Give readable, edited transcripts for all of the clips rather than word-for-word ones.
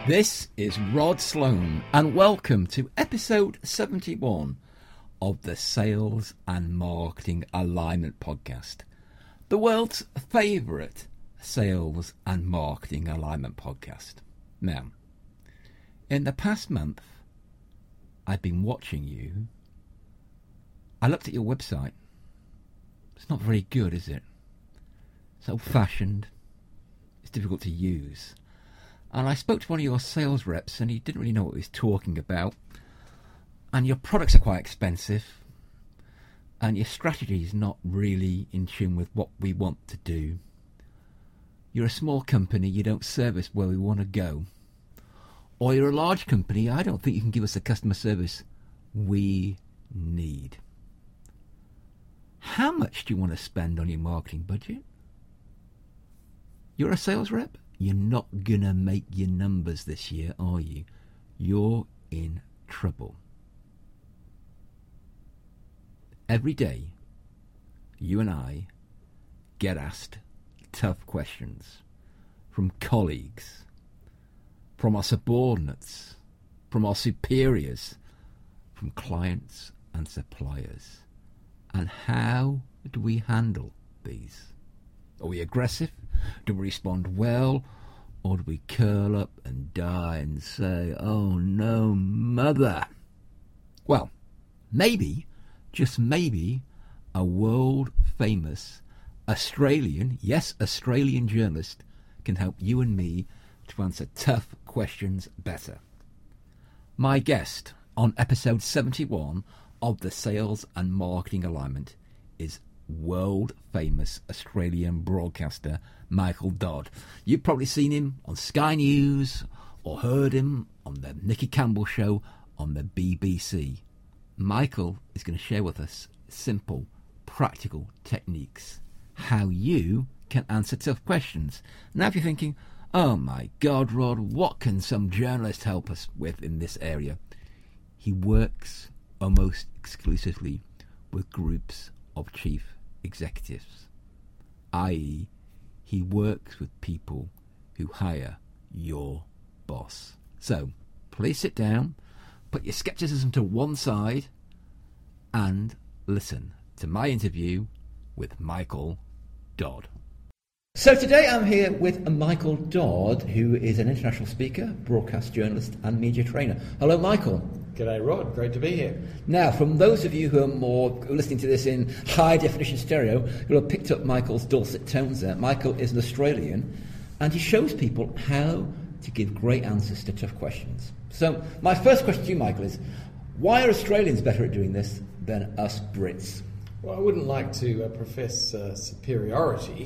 This is Rod Sloan, and welcome to episode 71 of the Sales and Marketing Alignment Podcast, the world's favourite sales and marketing alignment podcast. Now, in the past month, I've been watching you. I looked at your website. It's not very good, is it? It's old-fashioned. It's difficult to use. And I spoke to one of your sales reps and he didn't really know what he was talking about. And your products are quite expensive. And your strategy is not really in tune with what we want to do. You're a small company, you don't service where we want to go. Or you're a large company, I don't think you can give us the customer service we need. How much do you want to spend on your marketing budget? You're a sales rep? You're not going to make your numbers this year, are you? You're in trouble. Every day, you and I get asked tough questions from colleagues, from our subordinates, from our superiors, from clients and suppliers. And how do we handle these? Are we aggressive? Do we respond well? Or do we curl up and die and say, oh no, mother? Well, maybe, just maybe, a world-famous Australian journalist can help you and me to answer tough questions better. My guest on episode 71 of the Sales and Marketing Alignment is world-famous Australian broadcaster Michael Dodd. You've probably seen him on Sky News or heard him on the Nicky Campbell show on the BBC. Michael is going to share with us simple, practical techniques, how you can answer tough questions. Now if you're thinking, oh my God, Rod, what can some journalist help us with in this area? He works almost exclusively with groups of chief executives, i.e. he works with people who hire your boss. So please sit down, put your skepticism to one side and listen to my interview with Michael Dodd. So today I'm here with Michael Dodd, who is an international speaker, broadcast journalist and media trainer. Hello, Michael. G'day, Rod. Great to be here. Now, from those of you who are listening to this in high-definition stereo, who have picked up Michael's dulcet tones there, Michael is an Australian, and he shows people how to give great answers to tough questions. So, my first question to you, Michael, is why are Australians better at doing this than us Brits? Well, I wouldn't like to profess superiority,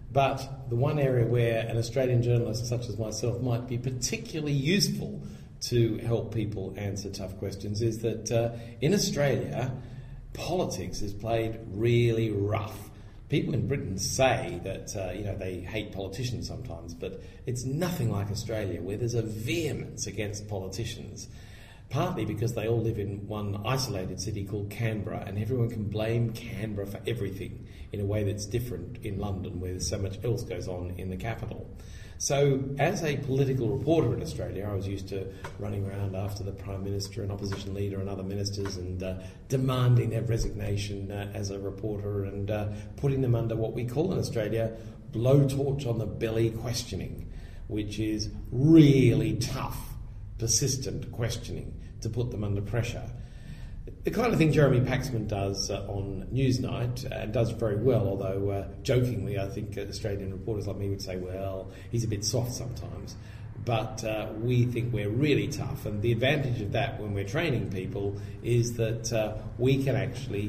but the one area where an Australian journalist such as myself might be particularly useful to help people answer tough questions is that in Australia, politics is played really rough. People in Britain say that they hate politicians sometimes, but it's nothing like Australia, where there's a vehemence against politicians, partly because they all live in one isolated city called Canberra, and everyone can blame Canberra for everything in a way that's different in London, where so much else goes on in the capital. So, as a political reporter in Australia, I was used to running around after the Prime Minister and opposition leader and other ministers and demanding their resignation as a reporter and putting them under what we call in Australia blowtorch on the belly questioning, which is really tough, persistent questioning to put them under pressure. The kind of thing Jeremy Paxman does on Newsnight, and does very well, although jokingly I think Australian reporters like me would say, well, he's a bit soft sometimes. But we think we're really tough, and the advantage of that when we're training people is that we can actually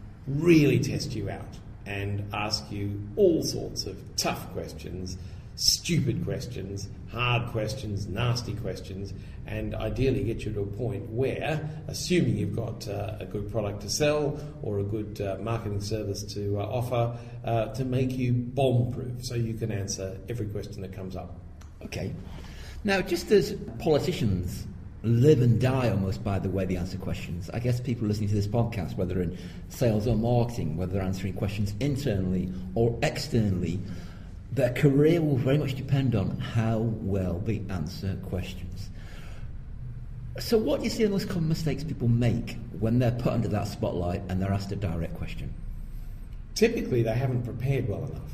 really test you out and ask you all sorts of tough questions, stupid questions, hard questions, nasty questions, and ideally get you to a point where, assuming you've got a good product to sell or a good marketing service to offer, to make you bomb-proof so you can answer every question that comes up. Okay. Now, just as politicians live and die almost by the way they answer questions, I guess people listening to this podcast, whether in sales or marketing, whether they're answering questions internally or externally, their career will very much depend on how well they answer questions. So what do you see the most common mistakes people make when they're put under that spotlight and they're asked a direct question? Typically, they haven't prepared well enough.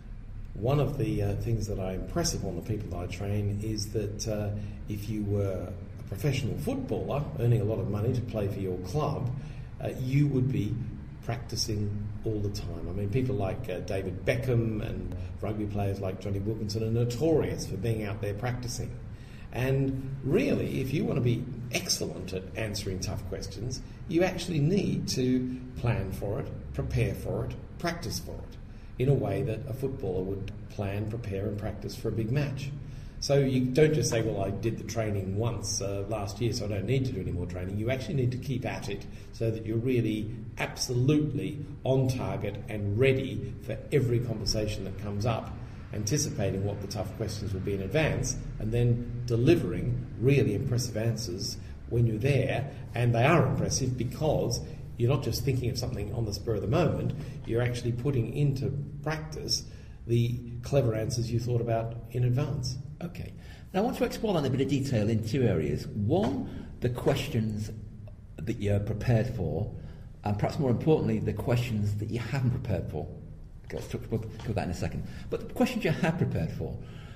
One of the things that I impress upon the people that I train is that if you were a professional footballer earning a lot of money to play for your club, you would be practicing all the time. I mean, people like David Beckham and rugby players like Johnny Wilkinson are notorious for being out there practicing. And really, if you want to be excellent at answering tough questions, you actually need to plan for it, prepare for it, practice for it, in a way that a footballer would plan, prepare and practice for a big match. So you don't just say, well, I did the training once last year, so I don't need to do any more training. You actually need to keep at it so that you're really absolutely on target and ready for every conversation that comes up, anticipating what the tough questions will be in advance, and then delivering really impressive answers when you're there. And they are impressive because you're not just thinking of something on the spur of the moment, you're actually putting into practice the clever answers you thought about in advance. Okay. Now I want to explore that in a bit of detail in two areas. One, the questions that you're prepared for, and perhaps more importantly, the questions that you haven't prepared for. We'll talk about that in a second. But the questions you have prepared for.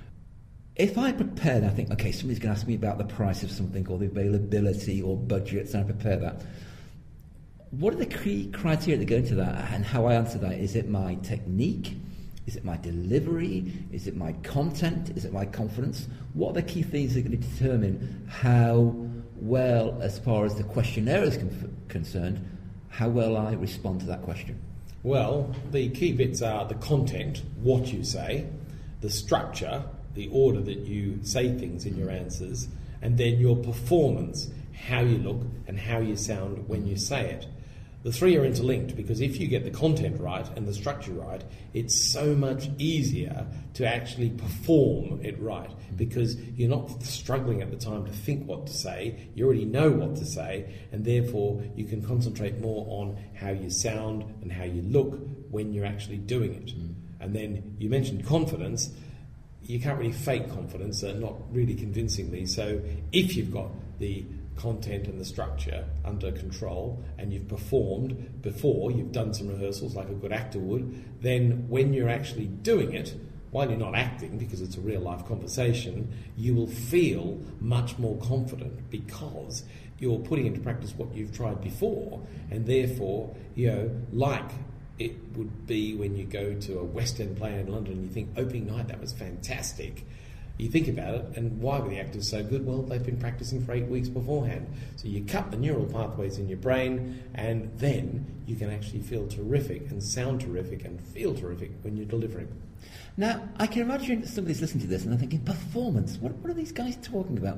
If I prepare and I think, okay, somebody's going to ask me about the price of something or the availability or budgets, and I prepare that, what are the key criteria that go into that and how I answer that? Is it my technique? Is it my delivery? Is it my content? Is it my confidence? What are the key things that are going to determine how well, as far as the questionnaire is concerned, how well I respond to that question? Well, the key bits are the content, what you say, the structure, the order that you say things in your answers, and then your performance, how you look and how you sound when you say it. The three are interlinked because if you get the content right and the structure right, it's so much easier to actually perform it right because you're not struggling at the time to think what to say. You already know what to say, and therefore you can concentrate more on how you sound and how you look when you're actually doing it. And then you mentioned confidence. You can't really fake confidence, not really convincingly. So if you've got the content and the structure under control and you've performed before, you've done some rehearsals like a good actor would, then when you're actually doing it, while you're not acting because it's a real life conversation, you will feel much more confident because you're putting into practice what you've tried before, and therefore, like it would be when you go to a West End play in London and you think, opening night, that was fantastic. You think about it, and why were the actors so good? Well, they've been practicing for 8 weeks beforehand. So you cut the neural pathways in your brain, and then you can actually feel terrific and sound terrific and feel terrific when you're delivering. Now, I can imagine somebody's listening to this and they're thinking, performance, what are these guys talking about?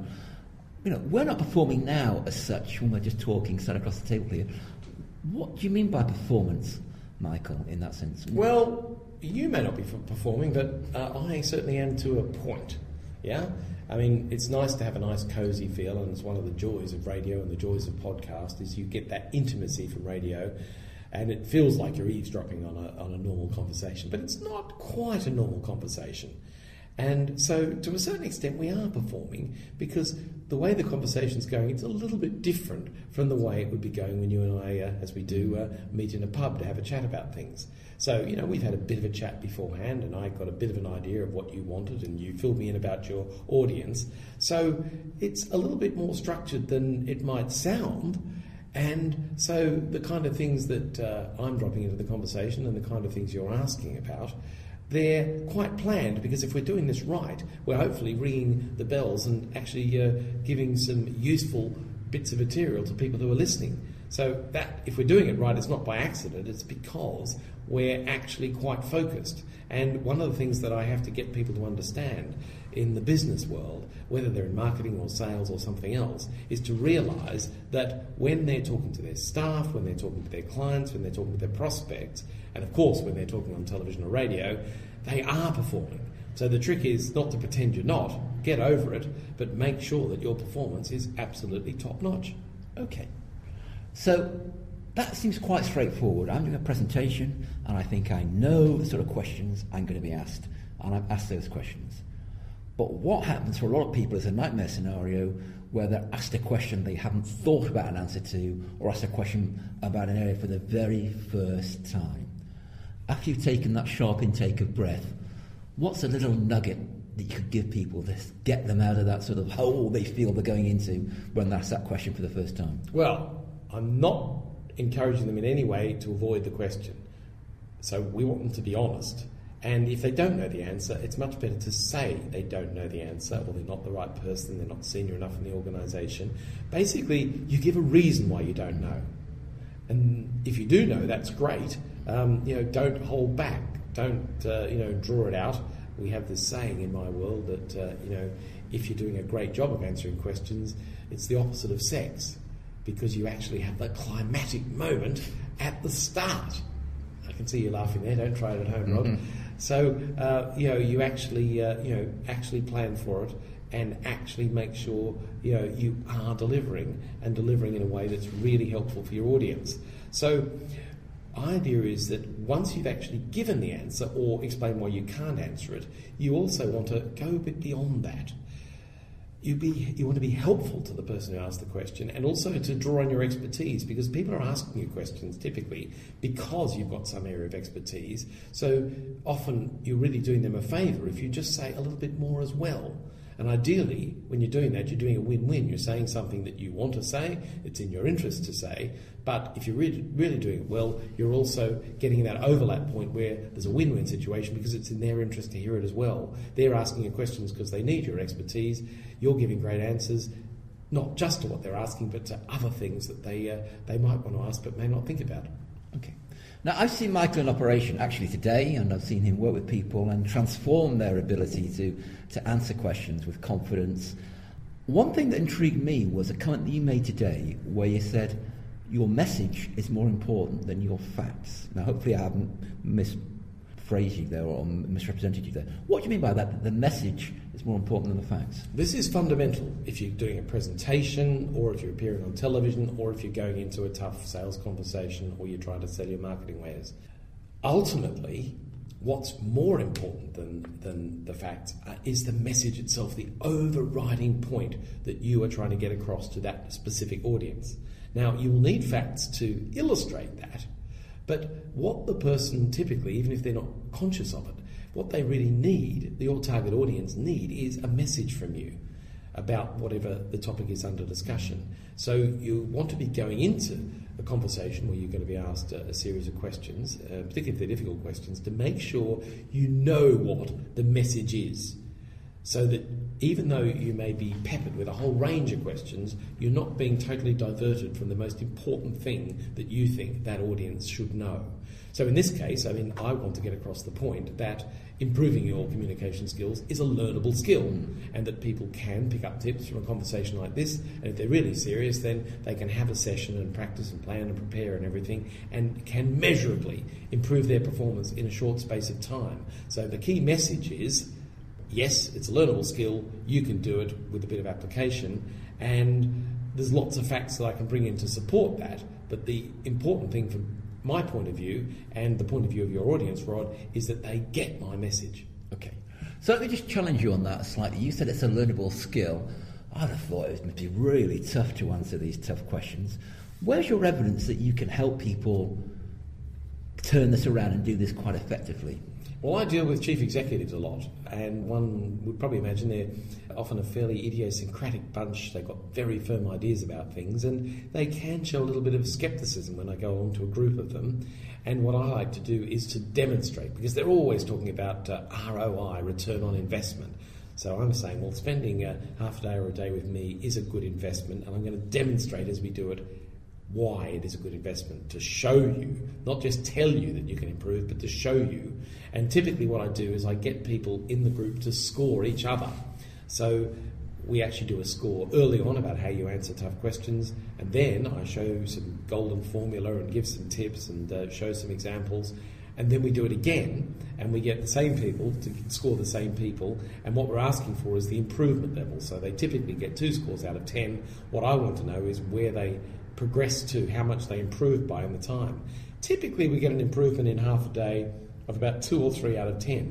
We're not performing now as such when we're just talking, sat across the table here. What do you mean by performance, Michael, in that sense? Well, you may not be performing, but I certainly am to a point. Yeah? I mean, it's nice to have a nice cosy feel, and it's one of the joys of radio and the joys of podcast is you get that intimacy from radio, and it feels like you're eavesdropping on a normal conversation, but it's not quite a normal conversation. And so, to a certain extent, we are performing because the way the conversation's going, it's a little bit different from the way it would be going when you and I, as we do, meet in a pub to have a chat about things. So, we've had a bit of a chat beforehand, and I got a bit of an idea of what you wanted, and you filled me in about your audience. So, it's a little bit more structured than it might sound. And so, the kind of things that I'm dropping into the conversation and the kind of things you're asking about, they're quite planned, because if we're doing this right, we're hopefully ringing the bells and actually giving some useful bits of material to people who are listening. So that, if we're doing it right, it's not by accident, it's because we're actually quite focused. And one of the things that I have to get people to understand in the business world, whether they're in marketing or sales or something else, is to realise that when they're talking to their staff, when they're talking to their clients, when they're talking to their prospects, and of course when they're talking on television or radio, they are performing. So the trick is not to pretend you're not, get over it, but make sure that your performance is absolutely top-notch. Okay. So that seems quite straightforward. I'm doing a presentation and I think I know the sort of questions I'm going to be asked. and I've asked those questions. But what happens for a lot of people is a nightmare scenario where they're asked a question they haven't thought about an answer to, or asked a question about an area for the very first time. After you've taken that sharp intake of breath, what's a little nugget that you could give people to get them out of that sort of hole they feel they're going into when they ask that question for the first time? Well, I'm not encouraging them in any way to avoid the question. So we want them to be honest. And if they don't know the answer, it's much better to say they don't know the answer, or they're not the right person, they're not senior enough in the organisation. Basically, you give a reason why you don't know. And if you do know, that's great. Don't hold back. Don't, draw it out. We have this saying in my world that, if you're doing a great job of answering questions, it's the opposite of sex, because you actually have the climatic moment at the start. I can see you laughing there. Don't try it at home, Rod. Mm-hmm. So, you actually plan for it and actually make sure, you are delivering in a way that's really helpful for your audience. So, idea is that once you've actually given the answer or explained why you can't answer it, you also want to go a bit beyond that. You want to be helpful to the person who asked the question, and also to draw on your expertise, because people are asking you questions typically because you've got some area of expertise. So often you're really doing them a favour if you just say a little bit more as well. And ideally, when you're doing that, you're doing a win-win. You're saying something that you want to say, it's in your interest to say, but if you're really doing it well, you're also getting that overlap point where there's a win-win situation because it's in their interest to hear it as well. They're asking you questions because they need your expertise. You're giving great answers, not just to what they're asking, but to other things that they might want to ask but may not think about. Okay. Now, I've seen Michael in operation actually today, and I've seen him work with people and transform their ability to answer questions with confidence. One thing that intrigued me was a comment that you made today where you said your message is more important than your facts. Now, hopefully I haven't misphrased you there or misrepresented you there. What do you mean by that? The message is more important than the facts? This is fundamental if you're doing a presentation, or if you're appearing on television, or if you're going into a tough sales conversation, or you're trying to sell your marketing wares. Ultimately, what's more important than the facts is the message itself, the overriding point that you are trying to get across to that specific audience. Now, you will need facts to illustrate that, but what the person typically, even if they're not conscious of it, what they really need, your target audience need, is a message from you about whatever the topic is under discussion. So you want to be going into a conversation where you're going to be asked a series of questions, particularly if they're difficult questions, to make sure you know what the message is. So that even though you may be peppered with a whole range of questions, you're not being totally diverted from the most important thing that you think that audience should know. So in this case, I want to get across the point that improving your communication skills is a learnable skill, and that people can pick up tips from a conversation like this, and if they're really serious, then they can have a session and practice and plan and prepare and everything, and can measurably improve their performance in a short space of time. So the key message is, yes, it's a learnable skill, you can do it with a bit of application, and there's lots of facts that I can bring in to support that, but the important thing from my point of view, and the point of view of your audience, Rod, is that they get my message. Okay. So let me just challenge you on that slightly. You said it's a learnable skill. I'd have thought it would be really tough to answer these tough questions. Where's your evidence that you can help people turn this around and do this quite effectively? Well, I deal with chief executives a lot, and one would probably imagine they're often a fairly idiosyncratic bunch. They've got very firm ideas about things, and they can show a little bit of scepticism when I go on to a group of them. And what I like to do is to demonstrate, because they're always talking about ROI, return on investment. So I'm saying, well, spending half a day or a day with me is a good investment, and I'm going to demonstrate as we do it why it is a good investment, to show you, not just tell you that you can improve, but to show you. And typically what I do is I get people in the group to score each other. So we actually do a score early on about how you answer tough questions, and then I show some golden formula and give some tips and show some examples, and then we do it again, and we get the same people to score the same people, and what we're asking for is the improvement level. So they typically get 2 scores out of 10. What I want to know is where they progress to, how much they improve by in the time. Typically we get an improvement in half a day of about 2 or 3 out of 10.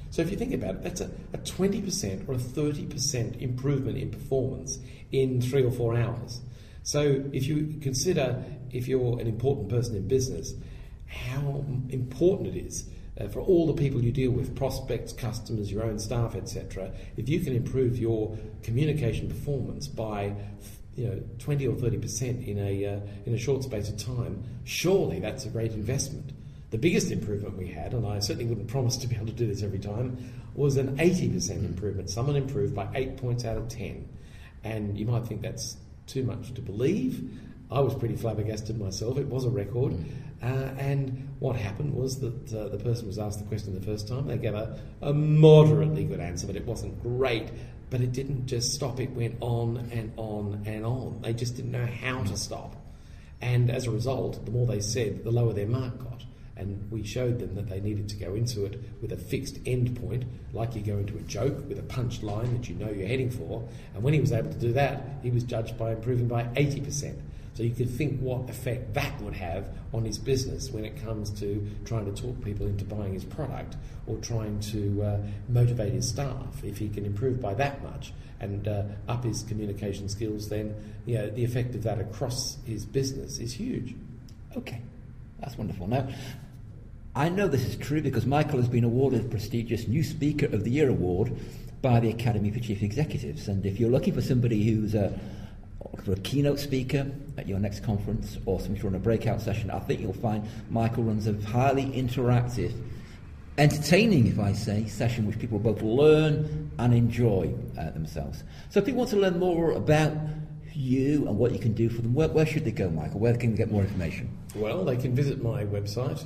So if you think about it, that's a 20% or a 30% improvement in performance in 3 or 4 hours. So if you consider, if you're an important person in business, how important it is for all the people you deal with, prospects, customers, your own staff, etc. If you can improve your communication performance by 20 or 30% in a short space of time, surely that's a great investment. The biggest improvement we had, and I certainly wouldn't promise to be able to do this every time, was an 80% improvement. Someone improved by 8 points out of 10. And you might think that's too much to believe. I was pretty flabbergasted myself. It was a record. And what happened was that the person was asked the question the first time. They gave a moderately good answer, but it wasn't great. But it didn't just stop. It went on and on and on. They just didn't know how to stop. And as a result, the more they said, the lower their mark got. And we showed them that they needed to go into it with a fixed end point, like you go into a joke with a punch line that you know you're heading for. And when he was able to do that, he was judged by improving by 80%. So you could think what effect that would have on his business when it comes to trying to talk people into buying his product or trying to motivate his staff. If he can improve by that much and up his communication skills, then the effect of that across his business is huge. Okay, that's wonderful. Now, I know this is true because Michael has been awarded the prestigious New Speaker of the Year award by the Academy for Chief Executives. And if you're looking for somebody who's for a keynote speaker at your next conference or somebody to run a breakout session, I think you'll find Michael runs a highly interactive, entertaining, if I say, session which people both learn and enjoy themselves. So if people want to learn more about you and what you can do for them, where should they go, Michael? Where can they get more information? Well, they can visit my website,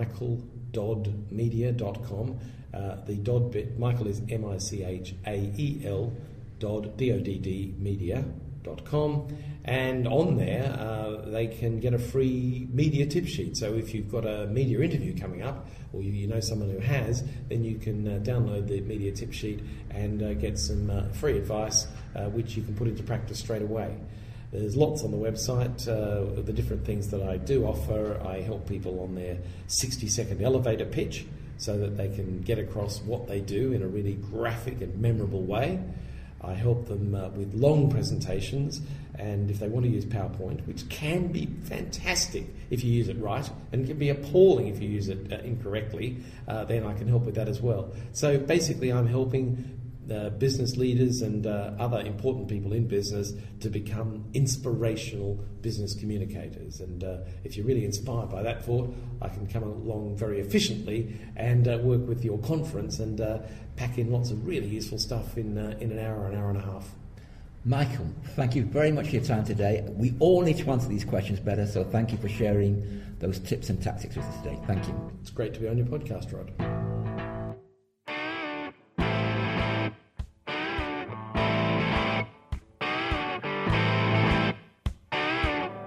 michaeldoddmedia.com. The Dodd bit, Michael is Michael, Dodd, D-O-D-D, media.com. And on there, they can get a free media tip sheet. So if you've got a media interview coming up, or you know someone who has, then you can download the media tip sheet and get some free advice, which you can put into practice straight away. There's lots on the website of the different things that I do offer. I help people on their 60-second elevator pitch so that they can get across what they do in a really graphic and memorable way. I help them with long presentations, and if they want to use PowerPoint, which can be fantastic if you use it right, and can be appalling if you use it incorrectly, then I can help with that as well. So basically I'm helping business leaders and other important people in business to become inspirational business communicators. And if you're really inspired by that thought, I can come along very efficiently and work with your conference and pack in lots of really useful stuff in an hour and a half. Michael, thank you very much for your time today. We all need to answer these questions better, so thank you for sharing those tips and tactics with us today. Thank you. It's great to be on your podcast, Rod.